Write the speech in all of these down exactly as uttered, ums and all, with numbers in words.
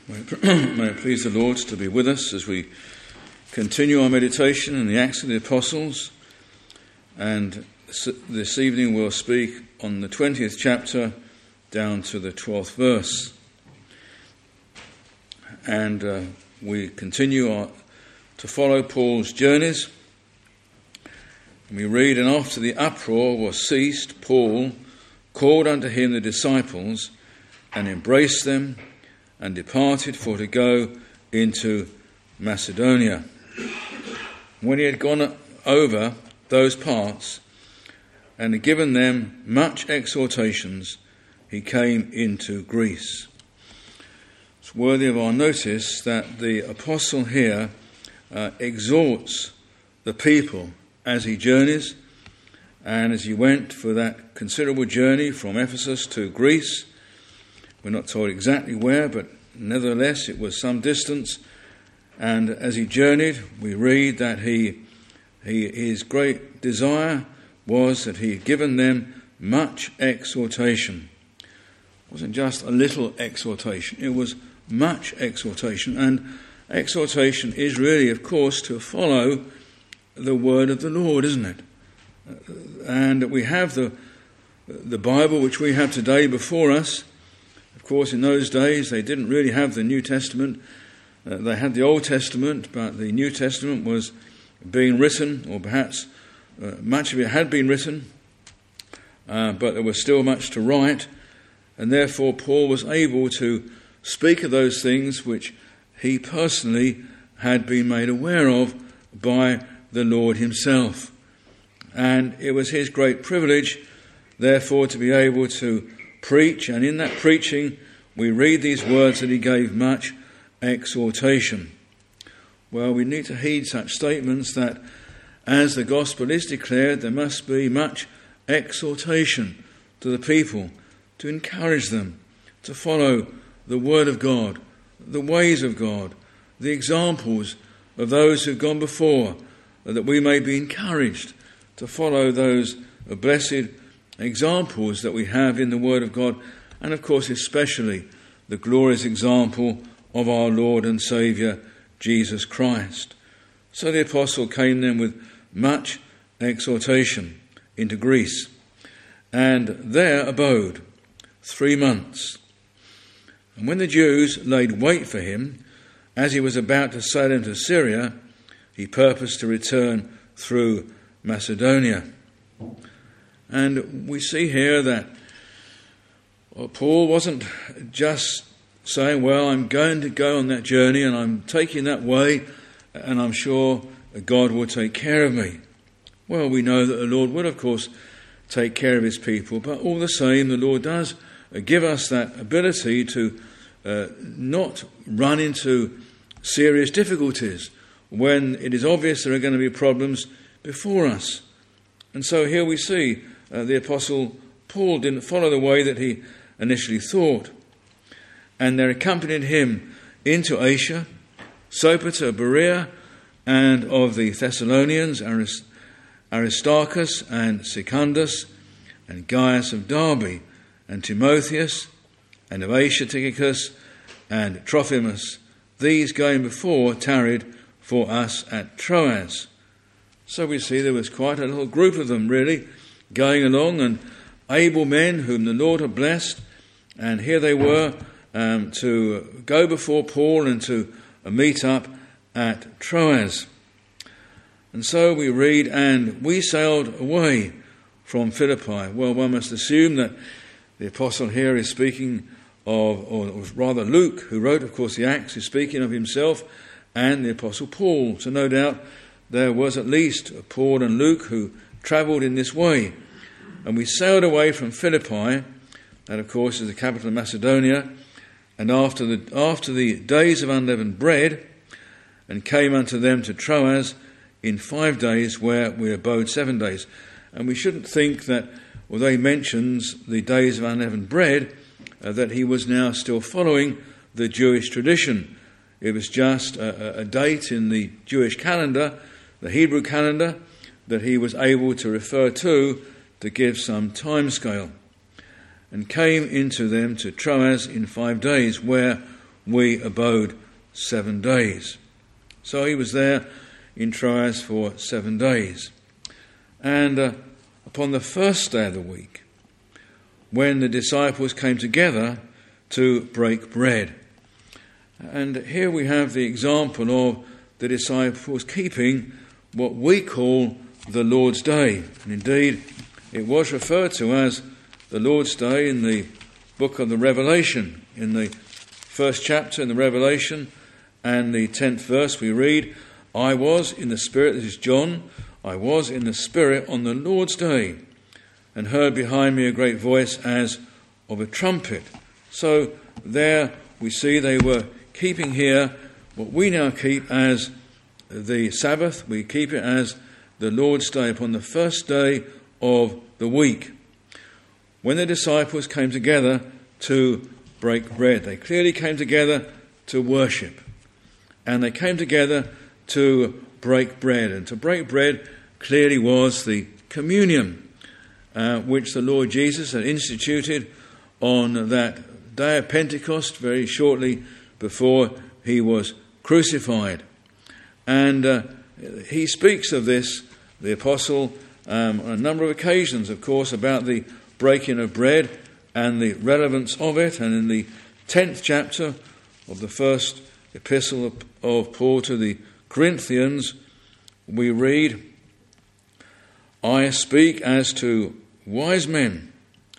May it please the Lord to be with us as we continue our meditation in the Acts of the Apostles. And this evening we'll speak on the twentieth chapter down to the twelfth verse. And uh, we continue our, to follow Paul's journeys. And we read, "And after the uproar was ceased, Paul called unto him the disciples and embraced them, and departed for to go into Macedonia. When he had gone over those parts and had given them much exhortations, he came into Greece." It's worthy of our notice that the apostle here uh, exhorts the people as he journeys, and as he went for that considerable journey from Ephesus to Greece. We're not told exactly where, but nevertheless it was some distance. And as he journeyed, we read that he, he his great desire was that he had given them much exhortation. It wasn't just a little exhortation, it was much exhortation. And exhortation is really, of course, to follow the word of the Lord, isn't it? And we have the the Bible which we have today before us. Of course, in those days, they didn't really have the New Testament. Uh, they had the Old Testament, but the New Testament was being written, or perhaps uh, much of it had been written, uh, but there was still much to write, and therefore Paul was able to speak of those things which he personally had been made aware of by the Lord himself. And it was his great privilege, therefore, to be able to preach, and in that preaching we read these words that he gave much exhortation. Well, we need to heed such statements that as the gospel is declared, there must be much exhortation to the people, to encourage them to follow the word of God, the ways of God, the examples of those who've gone before, that we may be encouraged to follow those blessed examples that we have in the Word of God, and of course especially the glorious example of our Lord and Saviour Jesus Christ. So the apostle came then with much exhortation into Greece, and there abode three months. And when the Jews laid wait for him, as he was about to sail into Syria, he purposed to return through Macedonia. And we see here that well, Paul wasn't just saying, well, I'm going to go on that journey and I'm taking that way and I'm sure God will take care of me. Well, we know that the Lord will, of course, take care of his people, but all the same, the Lord does give us that ability to uh, not run into serious difficulties when it is obvious there are going to be problems before us. And so here we see uh, the Apostle Paul didn't follow the way that he initially thought. And there accompanied him into Asia, Sopater, Berea, and of the Thessalonians, Arist- Aristarchus and Secundus, and Gaius of Derbe, and Timotheus, and of Asia Tychicus, and Trophimus. These going before tarried for us at Troas. So we see there was quite a little group of them really going along, and able men whom the Lord had blessed, and here they were um, to go before Paul and to uh, meet up at Troas. And so we read, and we sailed away from Philippi. Well, one must assume that the apostle here is speaking of, or rather Luke, who wrote, of course, the Acts, is speaking of himself and the apostle Paul. So no doubt there was at least Paul and Luke who travelled in this way. And we sailed away from Philippi, that of course is the capital of Macedonia, and after the after the days of unleavened bread, and came unto them to Troas in five days, where we abode seven days. And we shouldn't think that, although he mentions the days of unleavened bread, uh, that he was now still following the Jewish tradition. It was just a, a date in the Jewish calendar, the Hebrew calendar, that he was able to refer to to give some time scale. And came into them to Troas in five days, where we abode seven days. So he was there in Troas for seven days. And uh, upon the first day of the week, when the disciples came together to break bread. And here we have the example of the disciples keeping what we call the Lord's Day. And indeed, it was referred to as the Lord's Day in the book of the Revelation. In the first chapter in the Revelation and the tenth verse we read, I was in the Spirit, this is John, I was in the Spirit on the Lord's Day, and heard behind me a great voice as of a trumpet. So there we see they were keeping here what we now keep as the Sabbath. We keep it as the Lord's Day upon the first day of the week, when the disciples came together to break bread. They clearly came together to worship, and they came together to break bread. And to break bread clearly was the communion, uh, which the Lord Jesus had instituted on that day of Pentecost, very shortly before he was crucified. And uh, he speaks of this, the apostle, um, on a number of occasions, of course, about the breaking of bread and the relevance of it. And in the tenth chapter of the first epistle of, of Paul to the Corinthians, we read, I speak as to wise men.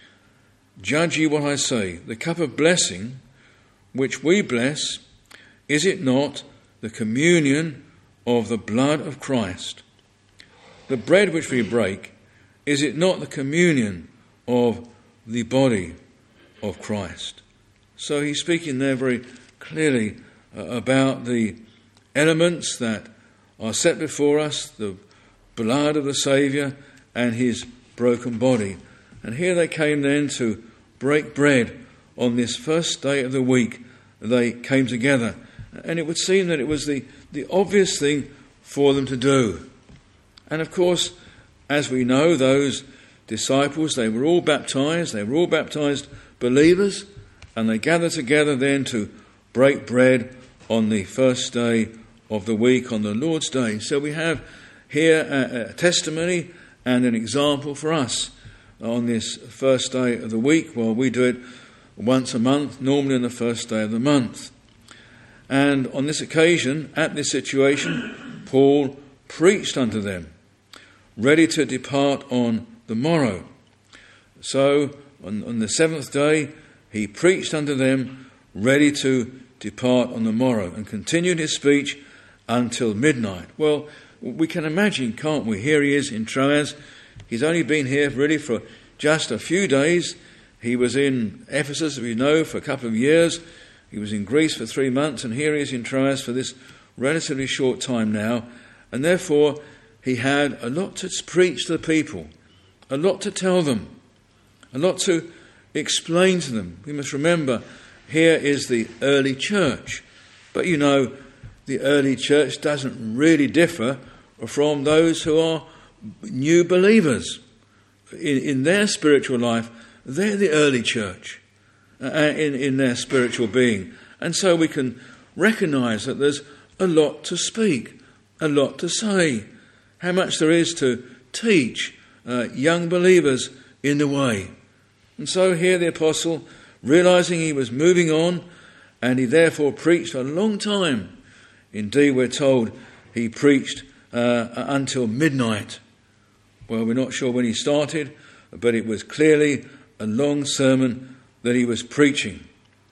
Judge ye what I say. The cup of blessing which we bless, is it not the communion of the blood of Christ? The bread which we break, is it not the communion of the body of Christ? So he's speaking there very clearly uh, about the elements that are set before us, the blood of the Saviour and his broken body. And here they came then to break bread on this first day of the week. They came together. And it would seem that it was the, the obvious thing for them to do. And of course, as we know, those disciples, they were all baptized. They were all baptized believers. And they gathered together then to break bread on the first day of the week, on the Lord's Day. So we have here a, a testimony and an example for us on this first day of the week. Well, we do it once a month, normally on the first day of the month. And on this occasion, at this situation, Paul preached unto them, ready to depart on the morrow. So, on, on the seventh day, he preached unto them, ready to depart on the morrow, and continued his speech until midnight. Well, we can imagine, can't we? Here he is in Troas. He's only been here really for just a few days. He was in Ephesus, as we know, for a couple of years. He was in Greece for three months, and here he is in Troas for this relatively short time now. And therefore, he had a lot to preach to the people, a lot to tell them, a lot to explain to them. We must remember, here is the early church. But you know, the early church doesn't really differ from those who are new believers. In, in their spiritual life, they're the early church uh, in, in their spiritual being. And so we can recognise that there's a lot to speak, a lot to say, how much there is to teach uh, young believers in the way. And so here the apostle, realising he was moving on, and he therefore preached a long time. Indeed, we're told he preached uh, until midnight. Well, we're not sure when he started, but it was clearly a long sermon that he was preaching.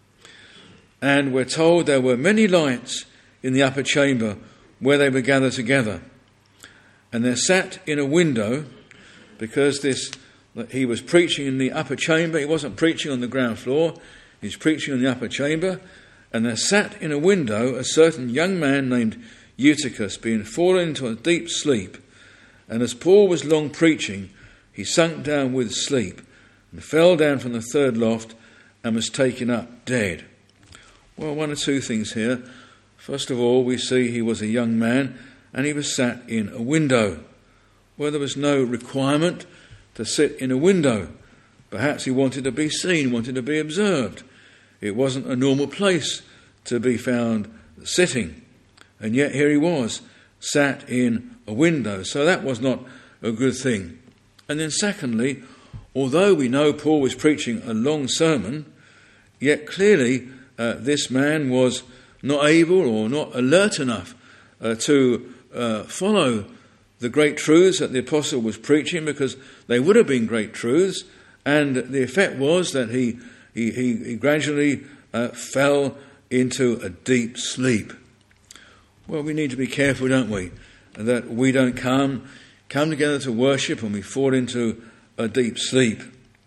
And we're told there were many lights in the upper chamber where they were gathered together. And there sat in a window, because this he was preaching in the upper chamber. He wasn't preaching on the ground floor. He was preaching in the upper chamber. And there sat in a window a certain young man named Eutychus, being fallen into a deep sleep. And as Paul was long preaching, he sunk down with sleep and fell down from the third loft and was taken up dead. Well, one or two things here. First of all, we see he was a young man and he was sat in a window, where there was no requirement to sit in a window. Perhaps he wanted to be seen, wanted to be observed. It wasn't a normal place to be found sitting. And yet here he was, sat in a window. So that was not a good thing. And then secondly, although we know Paul was preaching a long sermon, yet clearly uh, this man was not able or not alert enough uh, to uh, follow the great truths that the apostle was preaching, because they would have been great truths, and the effect was that he he, he, he gradually uh, fell into a deep sleep. Well, we need to be careful, don't we, that we don't come come together to worship and we fall into a deep sleep.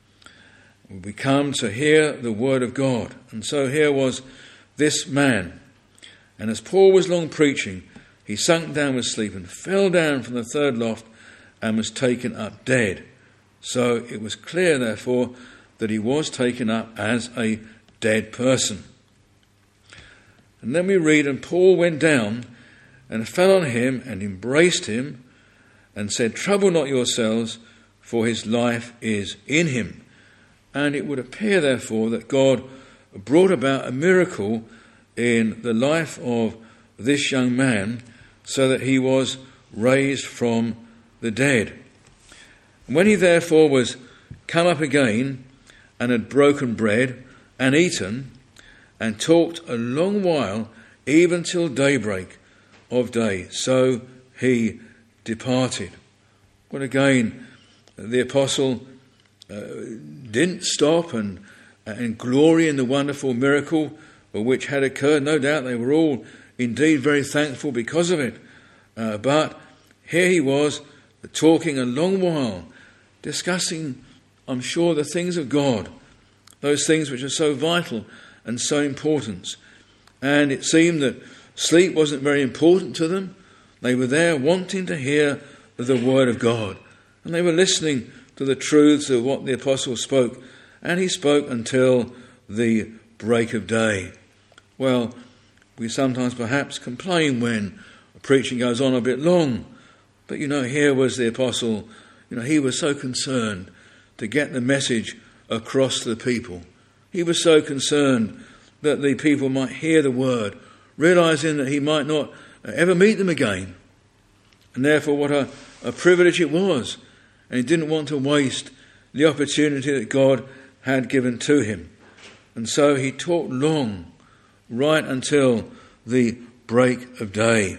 We come to hear the word of God. And so here was this man. And as Paul was long preaching, he sunk down with sleep and fell down from the third loft and was taken up dead. So it was clear, therefore, that he was taken up as a dead person. And then we read, and Paul went down and fell on him and embraced him and said, "Trouble not yourselves, for his life is in him." And it would appear, therefore, that God brought about a miracle in the life of this young man, so that he was raised from the dead. And when he therefore was come up again and had broken bread and eaten and talked a long while, even till daybreak of day, so he departed. Well, again, the apostle uh, didn't stop and, and glory in the wonderful miracle which had occurred. No doubt they were all indeed very thankful because of it. Uh, but here he was talking a long while, discussing, I'm sure, the things of God, those things which are so vital and so important. And it seemed that sleep wasn't very important to them. They were there wanting to hear the word of God. And they were listening to the truths of what the apostle spoke. And he spoke until the break of day. Well, we sometimes perhaps complain when preaching goes on a bit long. But you know, here was the apostle, you know, he was so concerned to get the message across to the people. He was so concerned that the people might hear the word, realizing that he might not ever meet them again. And therefore what a, a privilege it was. And he didn't want to waste the opportunity that God had given to him. And so he talked long, right until the break of day.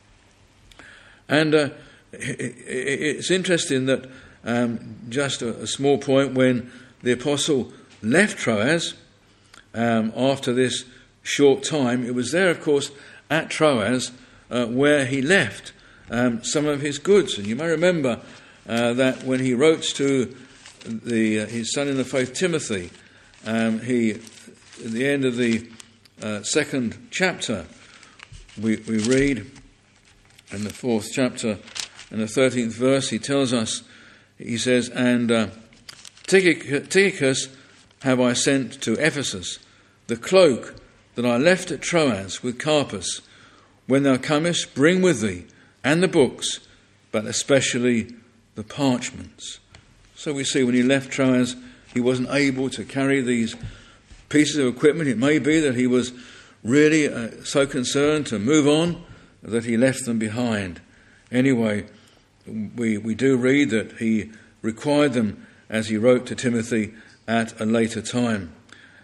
And uh, it's interesting that um, just a, a small point, when the apostle left Troas um, after this short time, it was there, of course, at Troas uh, where he left um, some of his goods. And you may remember uh, that when he wrote to the uh, his son in the faith, Timothy, um, he, at the end of the uh, second chapter, we, we read in the fourth chapter, in the thirteenth verse, he tells us, he says, "And uh, Tychicus have I sent to Ephesus, the cloak that I left at Troas with Carpus. When thou comest, bring with thee, and the books, but especially the parchments." So we see when he left Troas, he wasn't able to carry these pieces of equipment. It may be that he was really uh, so concerned to move on that he left them behind. Anyway, we, we do read that he required them, as he wrote to Timothy, at a later time.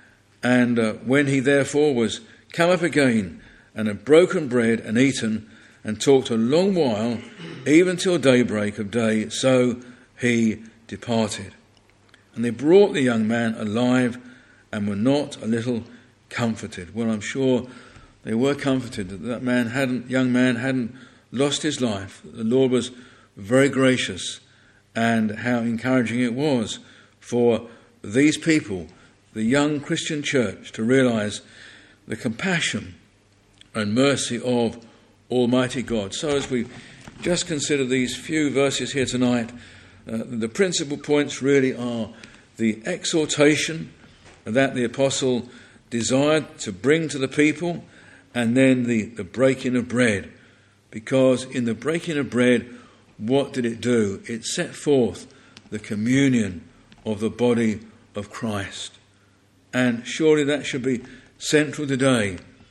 And uh, when he therefore was come up again and had broken bread and eaten and talked a long while, even till daybreak of day, so he departed. And they brought the young man alive and were not a little comforted. Well, I'm sure they were comforted that that man hadn't, young man hadn't lost his life. The Lord was very gracious, and how encouraging it was for these people, the young Christian church, to realize the compassion and mercy of Almighty God. So as we just consider these few verses here tonight, uh, the principal points really are the exhortation that the apostle desired to bring to the people, and then the, the breaking of bread. Because in the breaking of bread, what did it do? It set forth the communion of the body of Christ. And surely that should be central today,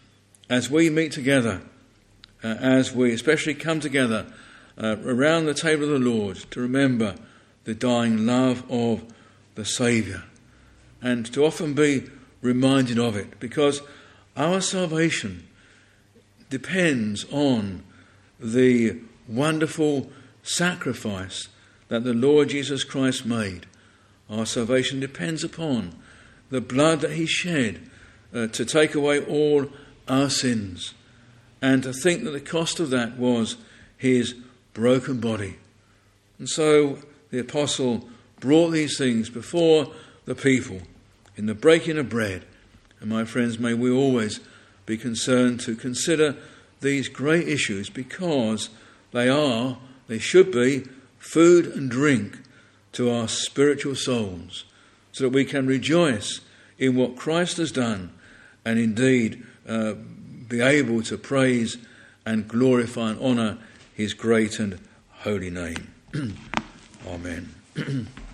as we meet together, uh, as we especially come together uh, around the table of the Lord, to remember the dying love of the Saviour, and to often be reminded of it, because our salvation depends on the wonderful sacrifice that the Lord Jesus Christ made. Our salvation depends upon the blood that he shed uh, to take away all our sins, and to think that the cost of that was his broken body. And so the apostle brought these things before the people in the breaking of bread. And my friends, may we always be concerned to consider these great issues, because they are, they should be, food and drink to our spiritual souls, so that we can rejoice in what Christ has done, and indeed uh, be able to praise and glorify and honour his great and holy name. Amen.